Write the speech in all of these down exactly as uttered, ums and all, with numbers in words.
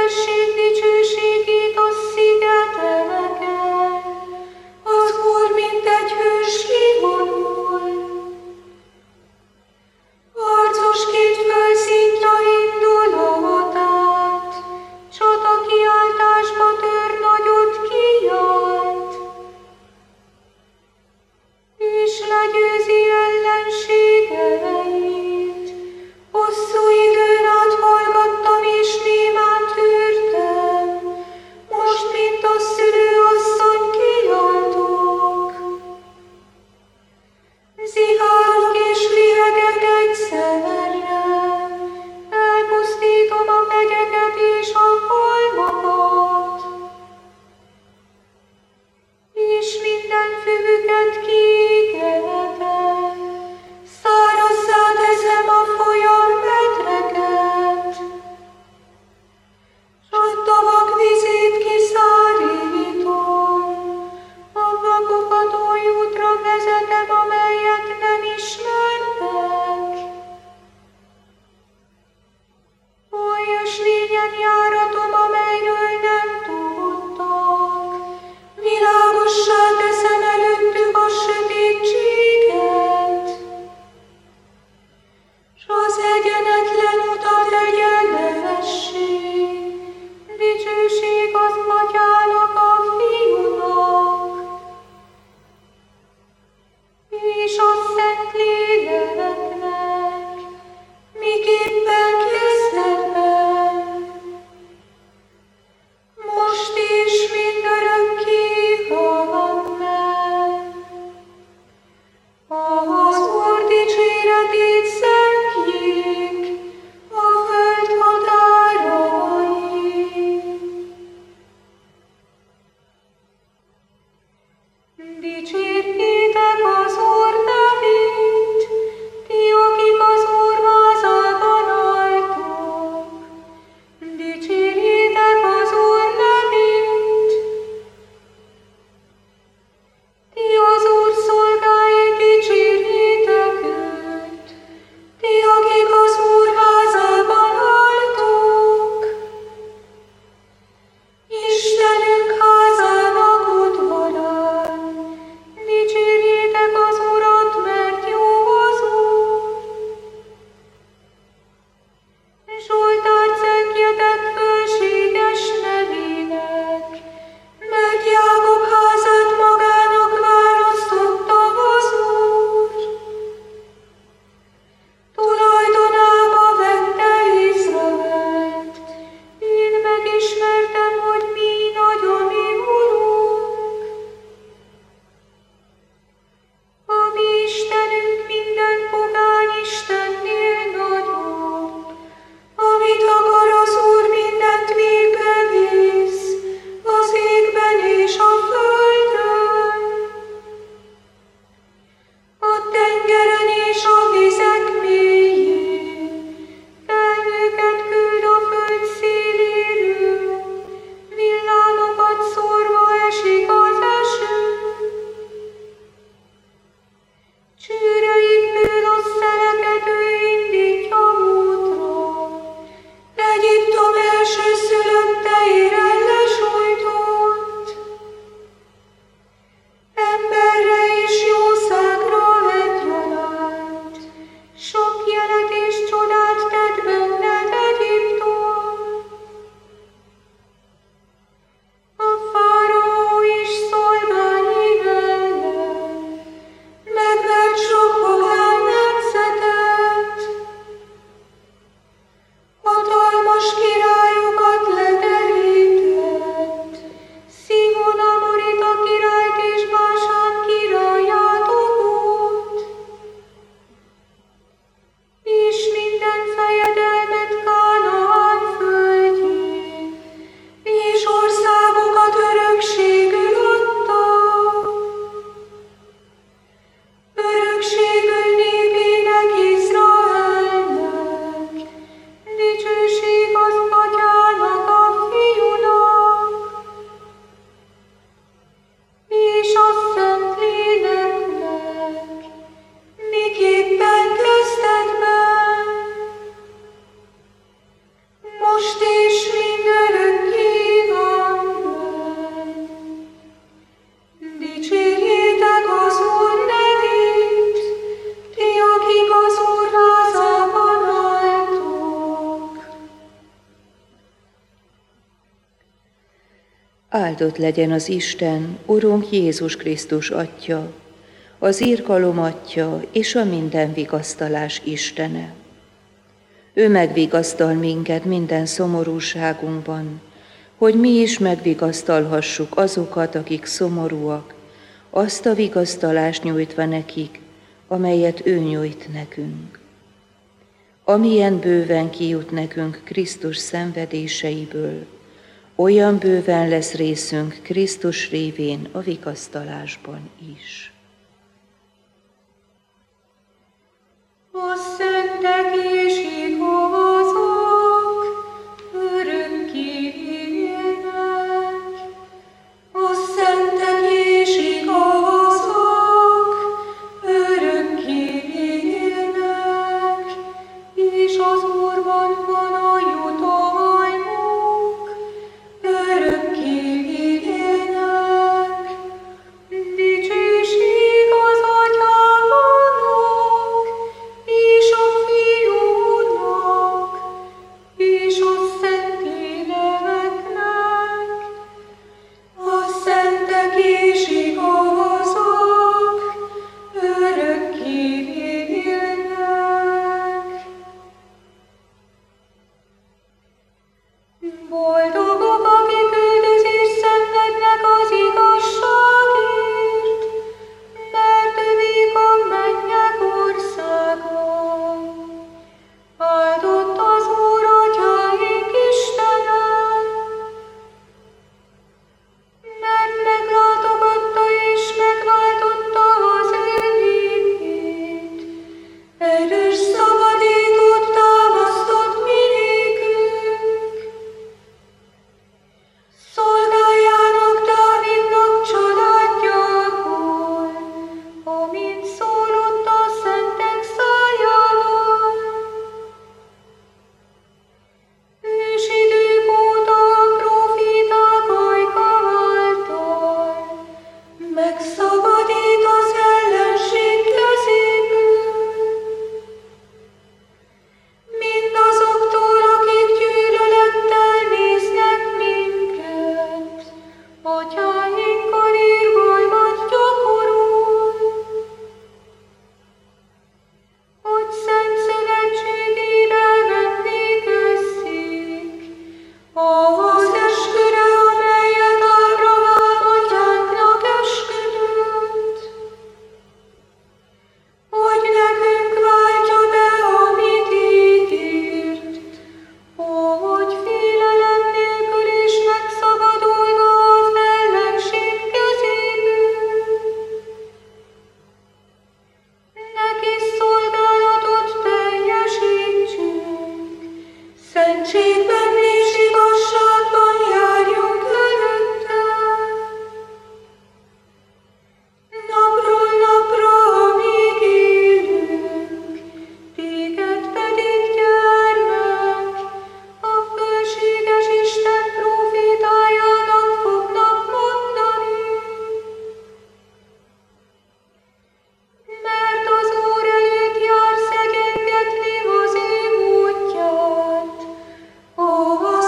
most és mindörökké. Áldott legyen az Isten, Urunk Jézus Krisztus Atya, az irgalom Atya és a minden vigasztalás Istene. Ő megvigasztal minket minden szomorúságunkban, hogy mi is megvigasztalhassuk azokat, akik szomorúak, azt a vigasztalást nyújtva nekik, amelyet ő nyújt nekünk. Amilyen bőven kijut nekünk Krisztus szenvedéseiből, olyan bőven lesz részünk Krisztus révén a vigasztalásban is. A szentek és igazok örökké élnek. A szentek és igazok örökké élnek, és az Úrban van a jutalmuk, örökké élnek. Dicsőség az Atyának, és a Fiúnak, és a Szentléleknek. A szentek és igazok örökké élnek. Boldogok, akik üldözést szenvednek az igazságért, mert övék a mennyek országa. Áldott az Úr atyáink Istene, mert meglátogatta és megváltotta az ő népét. Erős szabadítót támasztott mi nékünk. Szolgáljának Dávidnak családjából, amint szólott a szentek szájával. Ősidők óta a próféták ajka által megszabadít az ellenség kezéből. Mindazoktól, akik gyűlölettel néznek minket, atyáinkkal irgalmat gyakorol, hogy szent szövetségére vennék összék, ahhoz esküre, amelyet Ábrahám atyánknak esküdött, hogy nekünk váltja be, amit ígért, hogy félelem nélkül is megszabadulva az ellenség kezéből. Neki szolgálatot teljesítsünk, szentségben és igazságban járjunk előtte. Napról napra, amíg élünk, téged pedig, gyermek, a fölséges Isten prófétájának fognak mondani. Mert az Úr előtt jár szegénygetni az ő útját, ó, a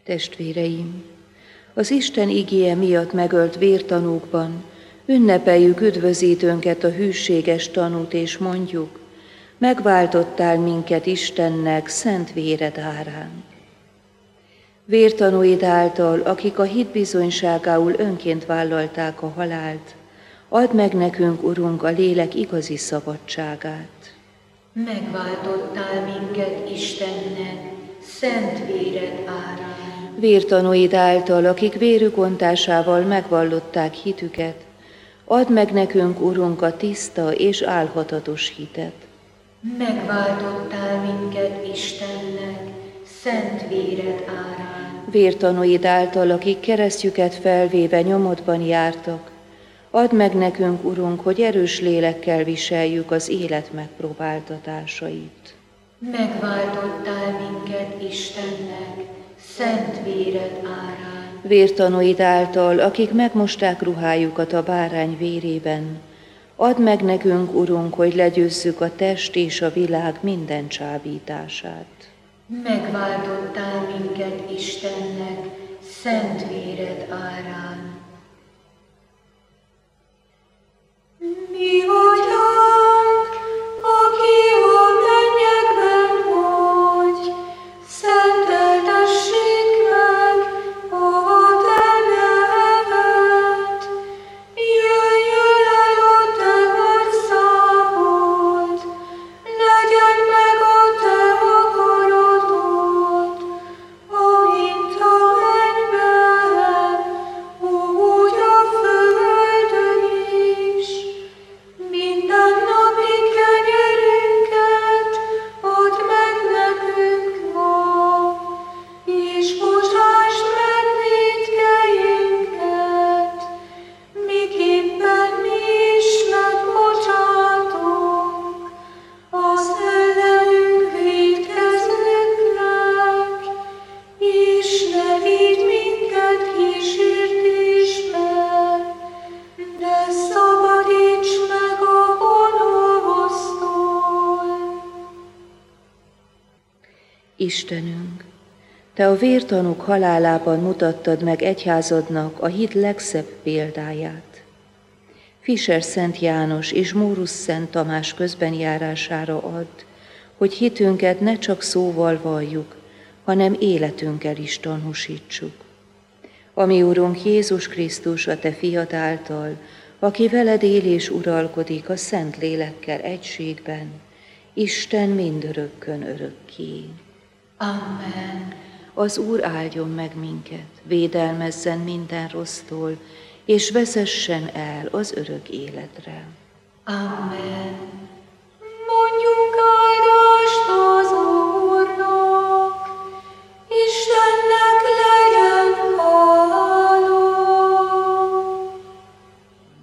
Testvéreim, az Isten igéje miatt megölt vértanúkban ünnepeljük üdvözítőnket, a hűséges tanút, és mondjuk: megváltottál minket Istennek szent véred árán. Vértanúid által, akik a hit bizonyságául önként vállalták a halált, add meg nekünk, Urunk, a lélek igazi szabadságát. Megváltottál minket Istennek szent véred árán. Vértanúid által, akik vérük ontásával megvallották hitüket, add meg nekünk, Urunk, a tiszta és álhatatos hitet. Megváltottál minket Istennek szent véred árán. Vértanúid által, akik keresztjüket felvéve nyomodban jártak, add meg nekünk, Urunk, hogy erős lélekkel viseljük az élet megpróbáltatásait. Megváltottál minket Istennek szent véred árán. Vértanúid által, akik megmosták ruhájukat a bárány vérében, add meg nekünk, Urunk, hogy legyőzzük a test és a világ minden csábítását. Megváltottál minket Istennek szent véred árán. Mi vagyunk, aki a mennyekben vagy, szenteltessék meg a te neved. Jöjjön el a te országod, legyen meg a te akaratod, amint a mennyben, úgy a földön is. Minden napi kenyerünket add meg nekünk ma, és bocsásd meg vétkeinket, miképpen mi is megbocsátunk az ellenünk vétkezőknek, és ne vigy minket kísértésbe, de szabadíts meg a gonosztól. Istenünk, Te a vértanúk halálában mutattad meg egyházadnak a hit legszebb példáját. Fischer Szent János és Mórusz Szent Tamás közbenjárására add, hogy hitünket ne csak szóval valljuk, hanem életünkkel is tanúsítsuk. Ami Urunk Jézus Krisztus, a Te fiad által, aki veled él és uralkodik a Szent Lélekkel egységben, Isten mindörökkön örökké. Amen. Az Úr áldjon meg minket, védelmezzen minden rossztól, és vezessen el az örök életre. Amen.